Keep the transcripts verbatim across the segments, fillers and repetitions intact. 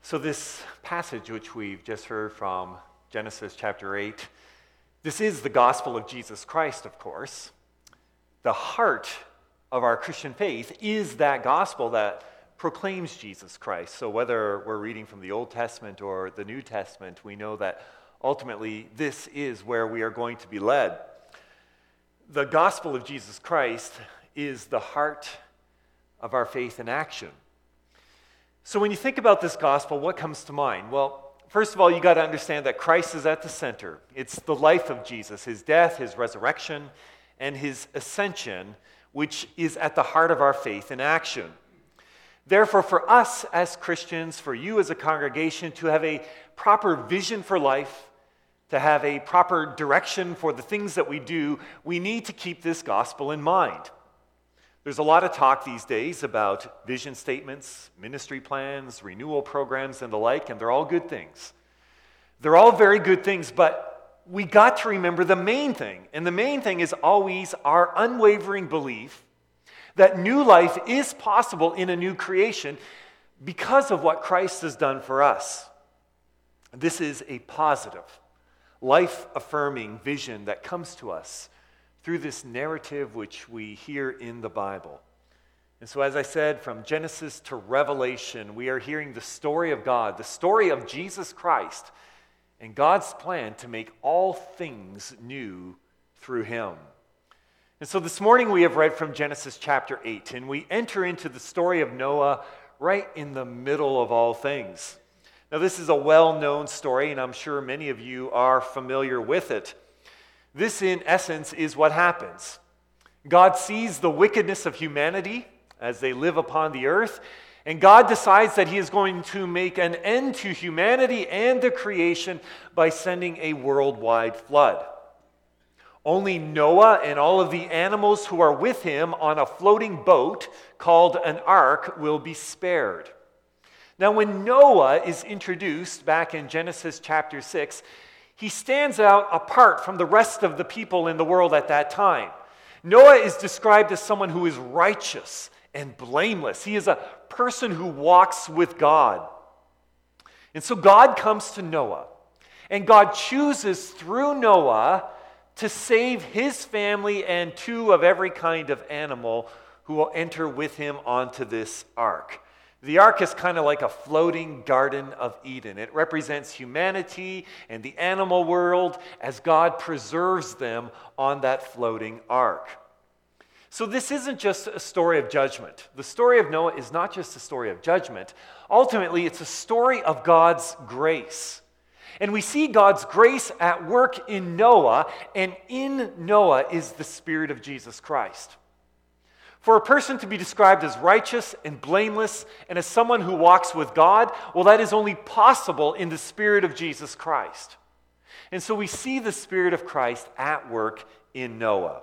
So this passage which we've just heard from Genesis chapter eight, this is the gospel of Jesus Christ, of course. The heart of our Christian faith is that gospel that proclaims Jesus Christ. So whether we're reading from the Old Testament or the New Testament, we know that ultimately this is where we are going to be led. The gospel of Jesus Christ is the heart of our faith in action. So when you think about this gospel, what comes to mind? Well, first of all, you got to understand that Christ is at the center. It's the life of Jesus, his death, his resurrection, and his ascension, which is at the heart of our faith in action. Therefore, for us as Christians, for you as a congregation, to have a proper vision for life, to have a proper direction for the things that we do, we need to keep this gospel in mind. There's a lot of talk these days about vision statements, ministry plans, renewal programs, and the like, and they're all good things. They're all very good things, but we got to remember the main thing, and the main thing is always our unwavering belief that new life is possible in a new creation because of what Christ has done for us. This is a positive, life-affirming vision that comes to us through this narrative which we hear in the Bible. And so, as I said, from Genesis to Revelation, we are hearing the story of God, the story of Jesus Christ, and God's plan to make all things new through him. And so this morning we have read from Genesis chapter eight, and we enter into the story of Noah right in the middle of all things. Now, this is a well-known story, and I'm sure many of you are familiar with it. This, in essence, is what happens. God sees the wickedness of humanity as they live upon the earth, and God decides that he is going to make an end to humanity and the creation by sending a worldwide flood. Only Noah and all of the animals who are with him on a floating boat called an ark will be spared. Now, when Noah is introduced back in Genesis chapter six, he stands out apart from the rest of the people in the world at that time. Noah is described as someone who is righteous and blameless. He is a person who walks with God. And so God comes to Noah, and God chooses through Noah to save his family and two of every kind of animal who will enter with him onto this ark. The ark is kind of like a floating Garden of Eden. It represents humanity and the animal world as God preserves them on that floating ark. So this isn't just a story of judgment. The story of Noah is not just a story of judgment. Ultimately, it's a story of God's grace. And we see God's grace at work in Noah, and in Noah is the Spirit of Jesus Christ. For a person to be described as righteous and blameless and as someone who walks with God, well, that is only possible in the Spirit of Jesus Christ. And so we see the Spirit of Christ at work in Noah.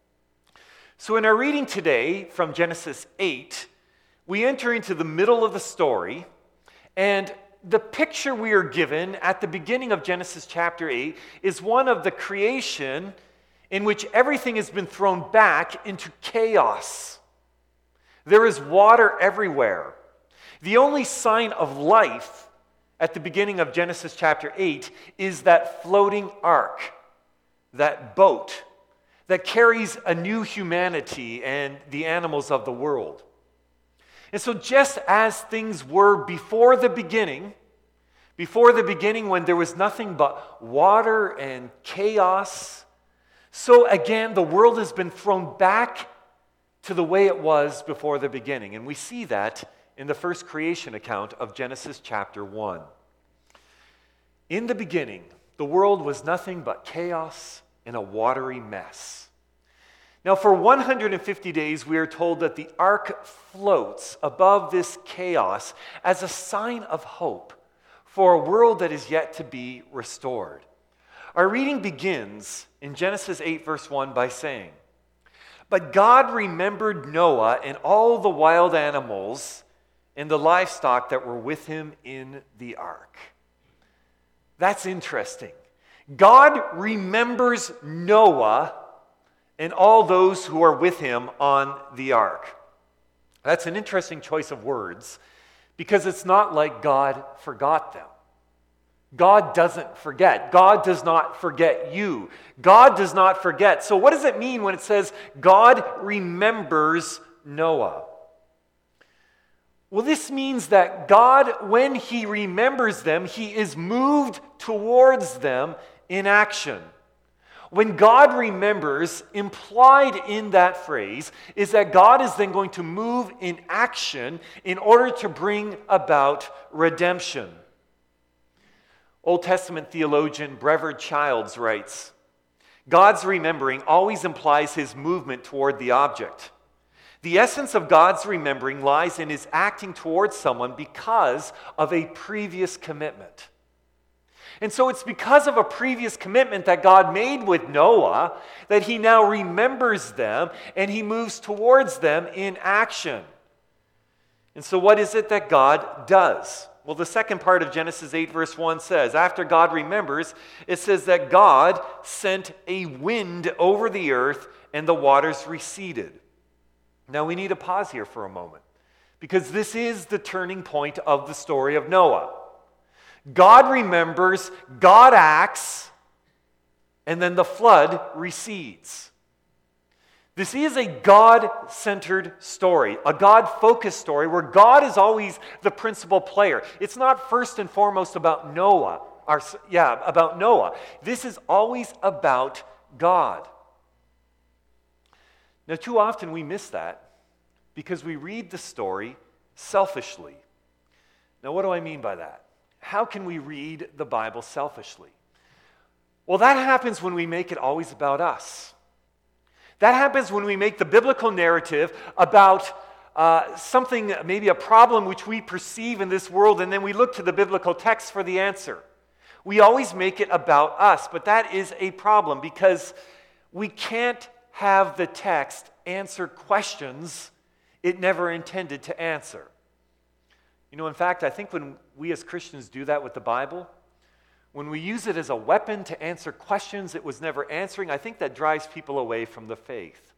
So in our reading today from Genesis eight, we enter into the middle of the story, and the picture we are given at the beginning of Genesis chapter eight is one of the creation in which everything has been thrown back into chaos. There is water everywhere. The only sign of life at the beginning of Genesis chapter eight is that floating ark, that boat that carries a new humanity and the animals of the world. And so just as things were before the beginning, before the beginning when there was nothing but water and chaos, so again, the world has been thrown back to the way it was before the beginning. And we see that in the first creation account of Genesis chapter one. In the beginning, the world was nothing but chaos and a watery mess. Now, for one hundred fifty days, we are told that the ark floats above this chaos as a sign of hope for a world that is yet to be restored. Our reading begins in Genesis eight, verse one by saying, "But God remembered Noah and all the wild animals and the livestock that were with him in the ark." That's interesting. God remembers Noah and all those who are with him on the ark. That's an interesting choice of words, because it's not like God forgot them. God doesn't forget. God does not forget you. God does not forget. So what does it mean when it says God remembers Noah? Well, this means that God, when he remembers them, he is moved towards them in action. When God remembers, implied in that phrase is that God is then going to move in action in order to bring about redemption. Old Testament theologian Brevard Childs writes, God's remembering always implies his movement toward the object. The essence of God's remembering lies in his acting towards someone because of a previous commitment. And so it's because of a previous commitment that God made with Noah that he now remembers them and he moves towards them in action. And so what is it that God does? Well, the second part of Genesis eight verse one says, after God remembers, it says that God sent a wind over the earth and the waters receded. Now we need to pause here for a moment because this is the turning point of the story of Noah. God remembers, God acts, and then the flood recedes. This is a God-centered story, a God-focused story where God is always the principal player. It's not first and foremost about Noah. Or, yeah, about Noah. This is always about God. Now, too often we miss that because we read the story selfishly. Now, what do I mean by that? How can we read the Bible selfishly? Well, that happens when we make it always about us. That happens when we make the biblical narrative about uh, something, maybe a problem which we perceive in this world, and then we look to the biblical text for the answer. We always make it about us, but that is a problem because we can't have the text answer questions it never intended to answer. You know, in fact, I think when we as Christians do that with the Bible, when we use it as a weapon to answer questions it was never answering, I think that drives people away from the faith.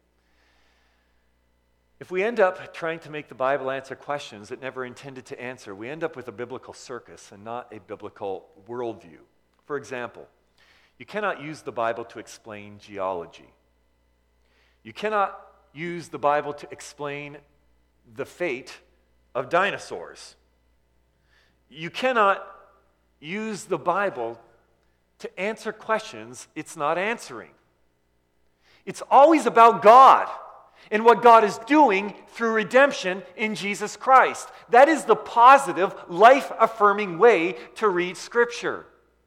If we end up trying to make the Bible answer questions it never intended to answer, we end up with a biblical circus and not a biblical worldview. For example, you cannot use the Bible to explain geology. You cannot use the Bible to explain the fate of dinosaurs. You cannot use the Bible to answer questions it's not answering. It's always about God and what God is doing through redemption in Jesus Christ. That is the positive, life-affirming way to read Scripture.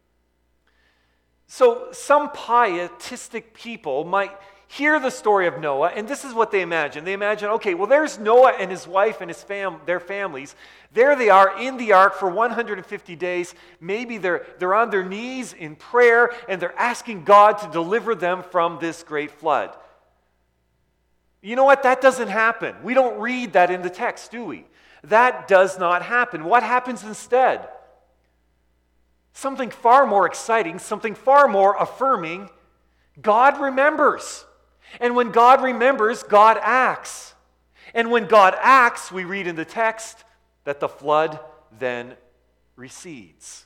So some pietistic people might hear the story of Noah, and this is what they imagine. They imagine, okay, well, there's Noah and his wife and his fam- their families. There they are in the ark for one hundred fifty days. Maybe they're, they're on their knees in prayer, and they're asking God to deliver them from this great flood. You know what? That doesn't happen. We don't read that in the text, do we? That does not happen. What happens instead? Something far more exciting, something far more affirming. God remembers. And when God remembers, God acts. And when God acts, we read in the text that the flood then recedes.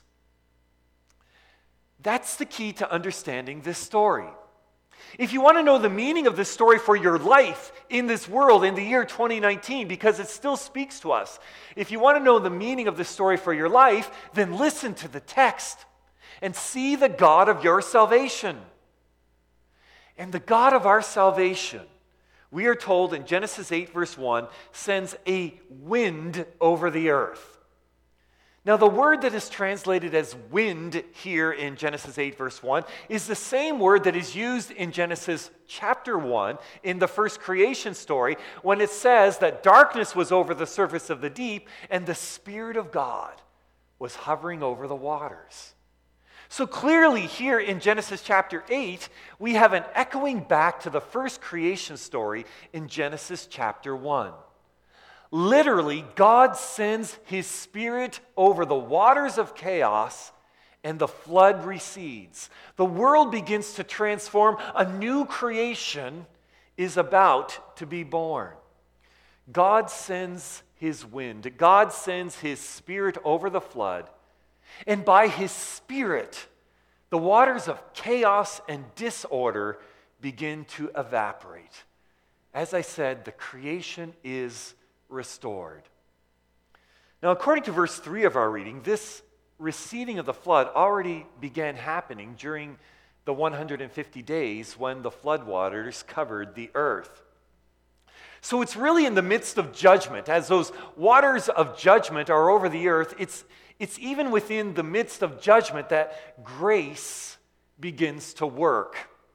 That's the key to understanding this story. If you want to know the meaning of this story for your life in this world in the year twenty nineteen, because it still speaks to us, if you want to know the meaning of this story for your life, then listen to the text and see the God of your salvation. And the God of our salvation, we are told in Genesis eight verse one, sends a wind over the earth. Now the word that is translated as wind here in Genesis eight verse one is the same word that is used in Genesis chapter one in the first creation story when it says that darkness was over the surface of the deep and the Spirit of God was hovering over the waters. So clearly here in Genesis chapter eight, we have an echoing back to the first creation story in Genesis chapter one. Literally, God sends His Spirit over the waters of chaos and the flood recedes. The world begins to transform. A new creation is about to be born. God sends his wind. God sends his Spirit over the flood, and by his Spirit, the waters of chaos and disorder begin to evaporate. As I said, the creation is restored. Now, according to verse three of our reading, this receding of the flood already began happening during the one hundred fifty days when the floodwaters covered the earth. So it's really in the midst of judgment, as those waters of judgment are over the earth, it's, it's even within the midst of judgment that grace begins to work.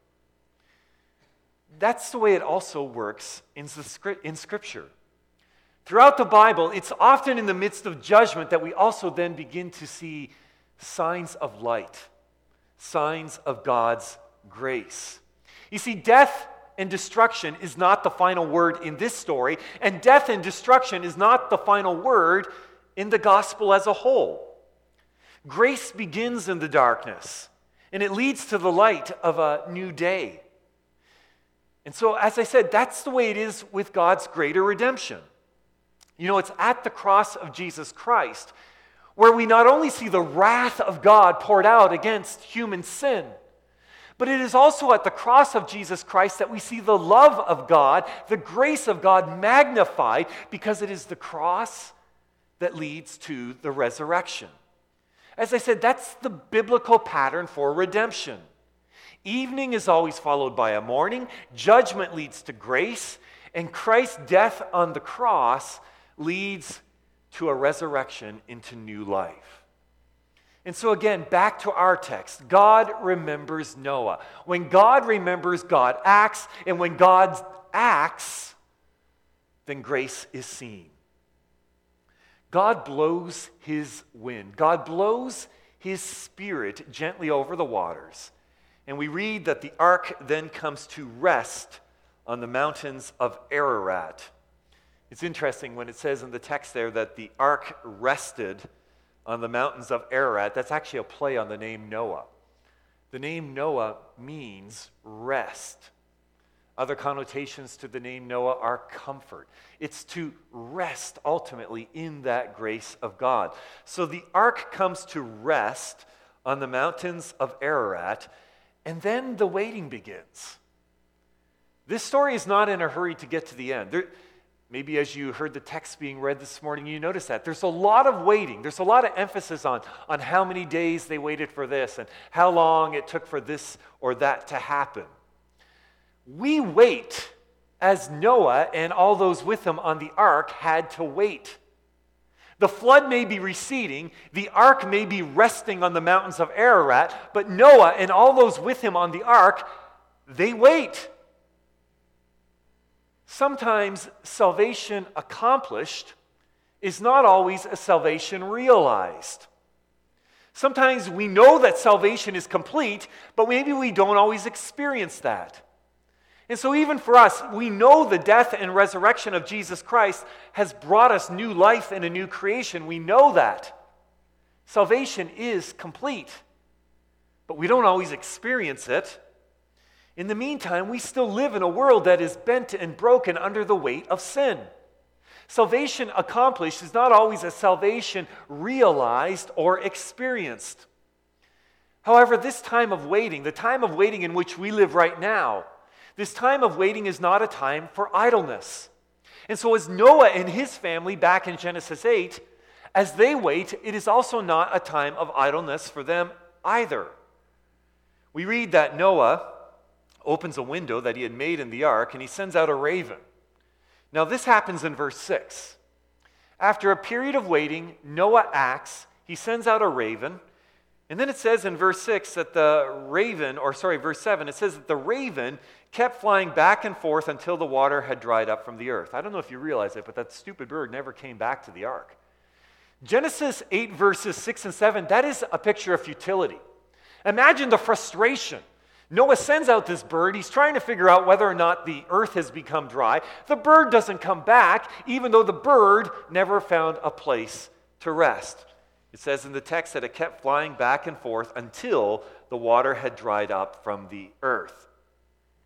That's the way it also works in, the, in Scripture. Throughout the Bible, it's often in the midst of judgment that we also then begin to see signs of light, signs of God's grace. You see, death and destruction is not the final word in this story, and death and destruction is not the final word in the gospel as a whole. Grace begins in the darkness, and it leads to the light of a new day. And so, as I said, that's the way it is with God's greater redemption. You know, it's at the cross of Jesus Christ where we not only see the wrath of God poured out against human sin, but it is also at the cross of Jesus Christ that we see the love of God, the grace of God magnified, because it is the cross that leads to the resurrection. As I said, that's the biblical pattern for redemption. Evening is always followed by a morning, judgment leads to grace, and Christ's death on the cross leads to a resurrection into new life. And so again, back to our text, God remembers Noah. When God remembers, God acts, and when God acts, then grace is seen. God blows his wind. God blows his Spirit gently over the waters. And we read that the ark then comes to rest on the mountains of Ararat. It's interesting when it says in the text there that the ark rested on the mountains of Ararat. That's actually a play on the name Noah. The name Noah means rest. Other connotations to the name Noah are comfort. It's to rest ultimately in that grace of God. So the ark comes to rest on the mountains of Ararat, and then the waiting begins. This story is not in a hurry to get to the end. There, maybe as you heard the text being read this morning, you noticed that. There's a lot of waiting. There's a lot of emphasis on, on how many days they waited for this and how long it took for this or that to happen. We wait as Noah and all those with him on the ark had to wait. The flood may be receding, the ark may be resting on the mountains of Ararat, but Noah and all those with him on the ark, they wait. Sometimes salvation accomplished is not always a salvation realized. Sometimes we know that salvation is complete, but maybe we don't always experience that. And so even for us, we know the death and resurrection of Jesus Christ has brought us new life and a new creation. We know that. Salvation is complete, but we don't always experience it. In the meantime, we still live in a world that is bent and broken under the weight of sin. Salvation accomplished is not always a salvation realized or experienced. However, this time of waiting, the time of waiting in which we live right now, this time of waiting is not a time for idleness. And so as Noah and his family back in Genesis eight, as they wait, it is also not a time of idleness for them either. We read that Noah opens a window that he had made in the ark, and he sends out a raven. Now this happens in verse six. After a period of waiting, Noah acts, he sends out a raven, and then it says in verse six that the raven, or sorry, verse seven, it says that the raven kept flying back and forth until the water had dried up from the earth. I don't know if you realize it, but that stupid bird never came back to the ark. Genesis eight verses six and seven, that is a picture of futility. Imagine the frustration. Noah sends out this bird. He's trying to figure out whether or not the earth has become dry. The bird doesn't come back, even though the bird never found a place to rest. It says in the text that it kept flying back and forth until the water had dried up from the earth.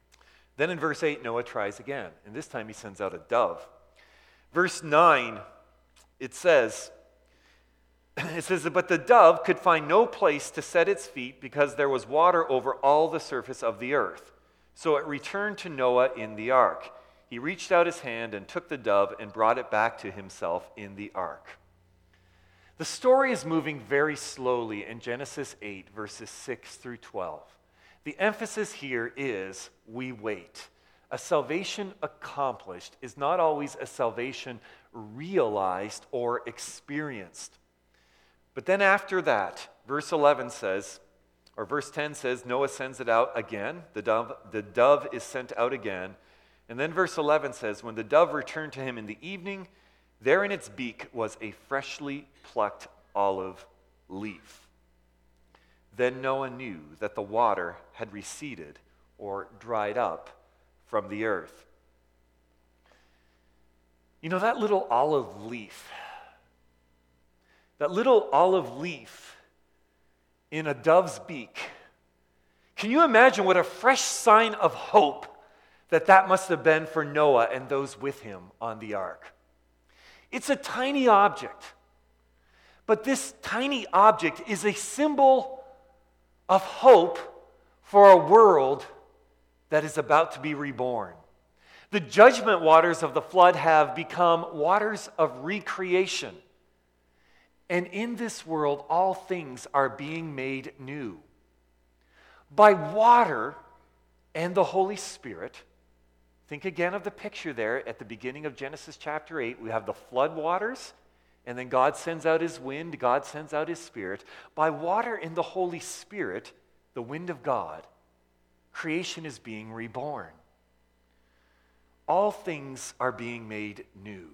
Then in verse eight, Noah tries again, and this time he sends out a dove. Verse nine it says, it says, but the dove could find no place to set its feet because there was water over all the surface of the earth. So it returned to Noah in the ark. He reached out his hand and took the dove and brought it back to himself in the ark. The story is moving very slowly in Genesis eight, verses six through twelve. The emphasis here is we wait. A salvation accomplished is not always a salvation realized or experienced. But then after that, verse eleven says, or verse ten says, Noah sends it out again. The dove, the dove is sent out again. And then verse eleven says, when the dove returned to him in the evening, there in its beak was a freshly plucked olive leaf. Then Noah knew that the water had receded or dried up from the earth. You know, that little olive leaf, that little olive leaf in a dove's beak, can you imagine what a fresh sign of hope that that must have been for Noah and those with him on the ark? It's a tiny object, but this tiny object is a symbol of hope for a world that is about to be reborn. The judgment waters of the flood have become waters of recreation. And in this world, all things are being made new. By water and the Holy Spirit, think again of the picture there at the beginning of Genesis chapter eight. We have the flood waters, and then God sends out his wind, God sends out his Spirit. By water and the Holy Spirit, the wind of God, creation is being reborn. All things are being made new.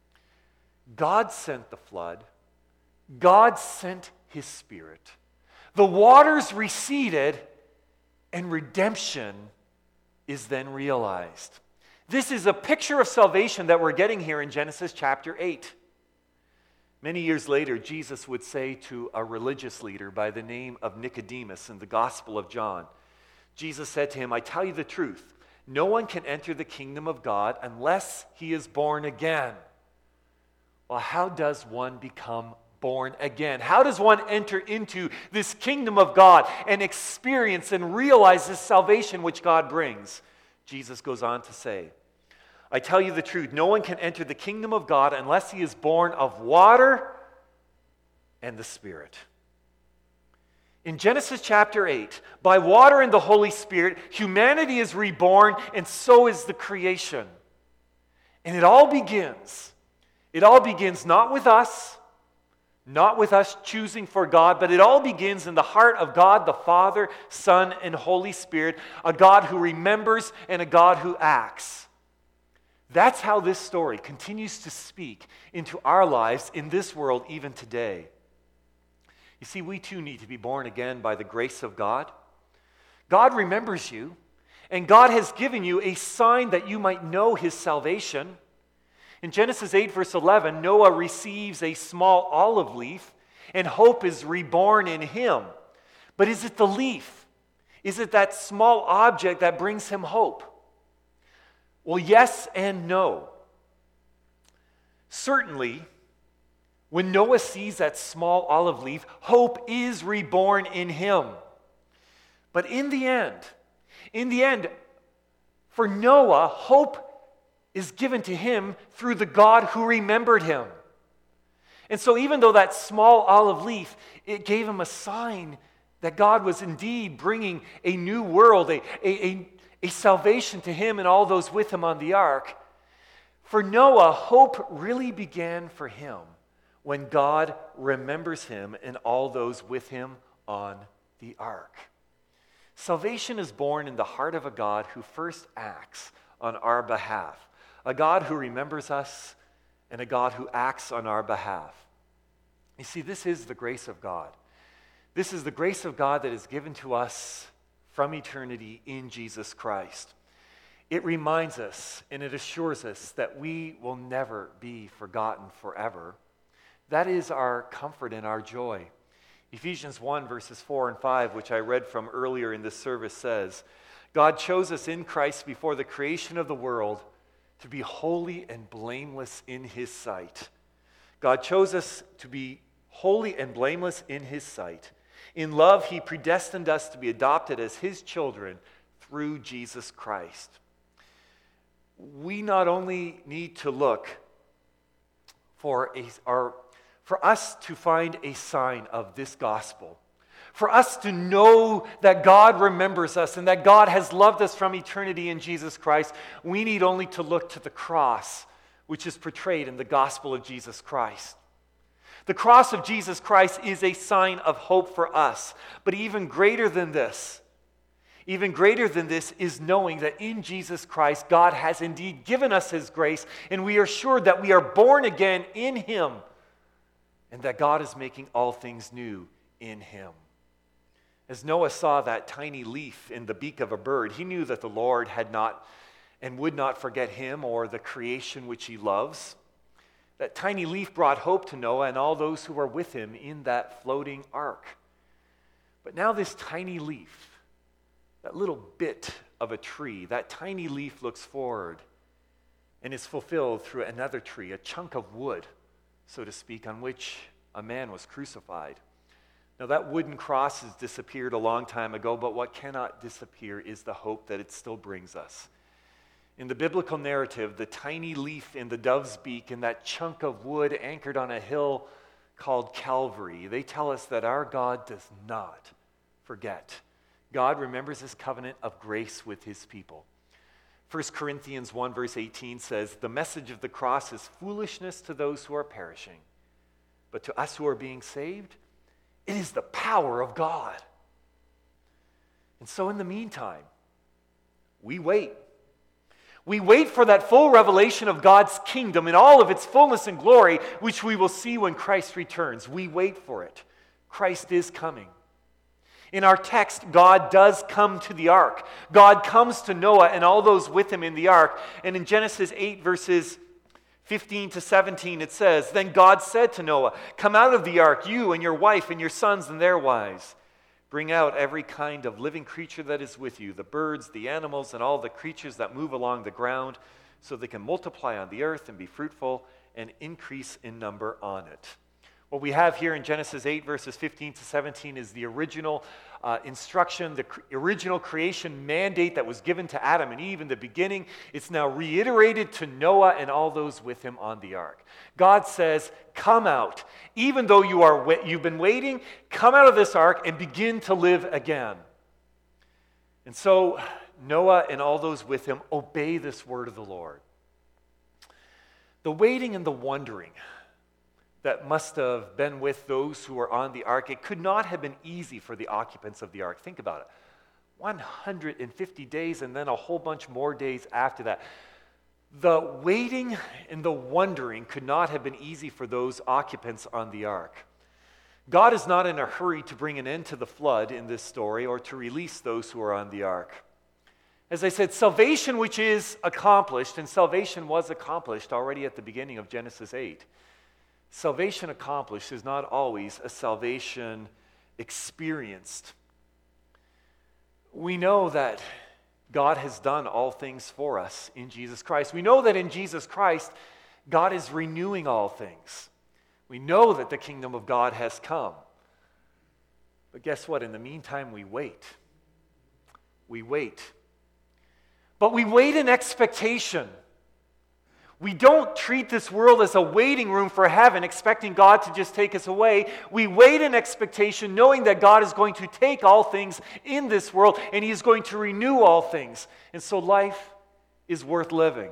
God sent the flood. God sent his Spirit. The waters receded, and redemption is then realized. This is a picture of salvation that we're getting here in Genesis chapter eight. Many years later, Jesus would say to a religious leader by the name of Nicodemus in the Gospel of John, Jesus said to him, I tell you the truth, no one can enter the kingdom of God unless he is born again. Well, how does one become born again? How does one enter into this kingdom of God and experience and realize this salvation which God brings? Jesus goes on to say, I tell you the truth, no one can enter the kingdom of God unless he is born of water and the Spirit. In Genesis chapter eight, by water and the Holy Spirit, humanity is reborn, and so is the creation. And it all begins, it all begins not with us, not with us choosing for God, but it all begins in the heart of God the Father, Son, and Holy Spirit, a God who remembers and a God who acts. That's how this story continues to speak into our lives in this world even today. You see, we too need to be born again by the grace of God. God remembers you, and God has given you a sign that you might know his salvation. In Genesis eight, verse eleven, Noah receives a small olive leaf, and hope is reborn in him. But is it the leaf? Is it that small object that brings him hope? Well, yes and no. Certainly, when Noah sees that small olive leaf, hope is reborn in him. But in the end, in the end, for Noah, hope is given to him through the God who remembered him. And so even though that small olive leaf, it gave him a sign that God was indeed bringing a new world, a, a, a, a salvation to him and all those with him on the ark, for Noah, hope really began for him when God remembers him and all those with him on the ark. Salvation is born in the heart of a God who first acts on our behalf, a God who remembers us and a God who acts on our behalf. You see, this is the grace of God. This is the grace of God that is given to us from eternity in Jesus Christ. It reminds us and it assures us that we will never be forgotten forever. That is our comfort and our joy. Ephesians one, verses four and five, which I read from earlier in this service, says, God chose us in Christ before the creation of the world to be holy and blameless in his sight. God chose us to be holy and blameless in his sight. In love, he predestined us to be adopted as his children through Jesus Christ. We not only need to look for a, our, for us to find a sign of this gospel, for us to know that God remembers us and that God has loved us from eternity in Jesus Christ, we need only to look to the cross, which is portrayed in the gospel of Jesus Christ. The cross of Jesus Christ is a sign of hope for us. But even greater than this, even greater than this is knowing that in Jesus Christ, God has indeed given us his grace, and we are sure that we are born again in him, and that God is making all things new in him. As Noah saw that tiny leaf in the beak of a bird, he knew that the Lord had not and would not forget him or the creation which he loves. That tiny leaf brought hope to Noah and all those who were with him in that floating ark. But now this tiny leaf, that little bit of a tree, that tiny leaf looks forward and is fulfilled through another tree, a chunk of wood, so to speak, on which a man was crucified. Now that wooden cross has disappeared a long time ago, but what cannot disappear is the hope that it still brings us. In the biblical narrative, the tiny leaf in the dove's beak and that chunk of wood anchored on a hill called Calvary, they tell us that our God does not forget. God remembers his covenant of grace with his people. First Corinthians one verse eighteen says, "The message of the cross is foolishness to those who are perishing, but to us who are being saved, it is the power of God." And so in the meantime, we wait. We wait for that full revelation of God's kingdom in all of its fullness and glory, which we will see when Christ returns. We wait for it. Christ is coming. In our text, God does come to the ark. God comes to Noah and all those with him in the ark. And in Genesis eight, verses fifteen to seventeen, it says, "Then God said to Noah, 'Come out of the ark, you and your wife and your sons and their wives. Bring out every kind of living creature that is with you, the birds, the animals, and all the creatures that move along the ground, so they can multiply on the earth and be fruitful and increase in number on it.'" What we have here in Genesis eight, verses fifteen to seventeen, is the original uh, instruction, the cr- original creation mandate that was given to Adam and Eve in the beginning. It's now reiterated to Noah and all those with him on the ark. God says, "Come out. Even though you are wa- you've been waiting, come out of this ark and begin to live again." And so Noah and all those with him obey this word of the Lord. The waiting and the wondering that must have been with those who were on the ark, it could not have been easy for the occupants of the ark. Think about it. one hundred fifty days and then a whole bunch more days after that. The waiting and the wondering could not have been easy for those occupants on the ark. God is not in a hurry to bring an end to the flood in this story or to release those who are on the ark. As I said, salvation which is accomplished, and salvation was accomplished already at the beginning of Genesis eight. Salvation accomplished is not always a salvation experienced. We know that God has done all things for us in Jesus Christ. We know that in Jesus Christ, God is renewing all things. We know that the kingdom of God has come. But guess what? In the meantime, we wait. We wait. But we wait in expectation. We don't treat this world as a waiting room for heaven, expecting God to just take us away. We wait in expectation, knowing that God is going to take all things in this world, and he is going to renew all things. And so life is worth living.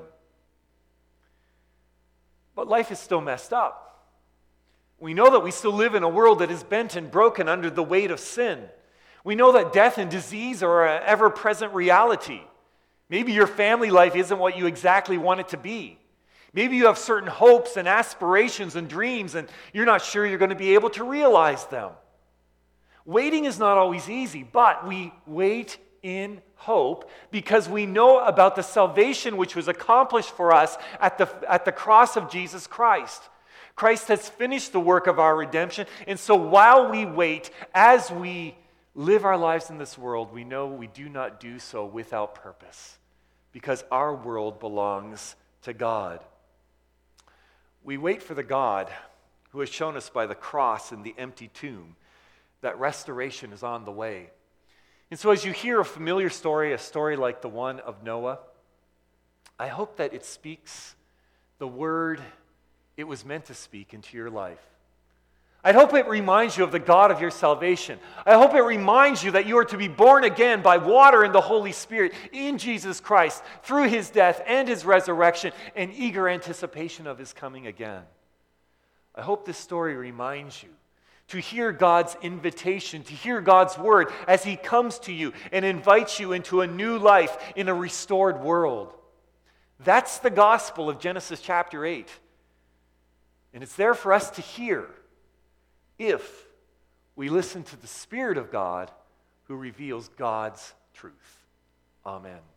But life is still messed up. We know that we still live in a world that is bent and broken under the weight of sin. We know that death and disease are an ever-present reality. Maybe your family life isn't what you exactly want it to be. Maybe you have certain hopes and aspirations and dreams, and you're not sure you're going to be able to realize them. Waiting is not always easy, but we wait in hope because we know about the salvation which was accomplished for us at the, at the cross of Jesus Christ. Christ has finished the work of our redemption, and so while we wait, as we live our lives in this world, we know we do not do so without purpose because our world belongs to God. We wait for the God who has shown us by the cross and the empty tomb that restoration is on the way. And so as you hear a familiar story, a story like the one of Noah, I hope that it speaks the word it was meant to speak into your life. I hope it reminds you of the God of your salvation. I hope it reminds you that you are to be born again by water and the Holy Spirit in Jesus Christ through his death and his resurrection and eager anticipation of his coming again. I hope this story reminds you to hear God's invitation, to hear God's word as he comes to you and invites you into a new life in a restored world. That's the gospel of Genesis chapter eight. And it's there for us to hear if we listen to the Spirit of God who reveals God's truth. Amen.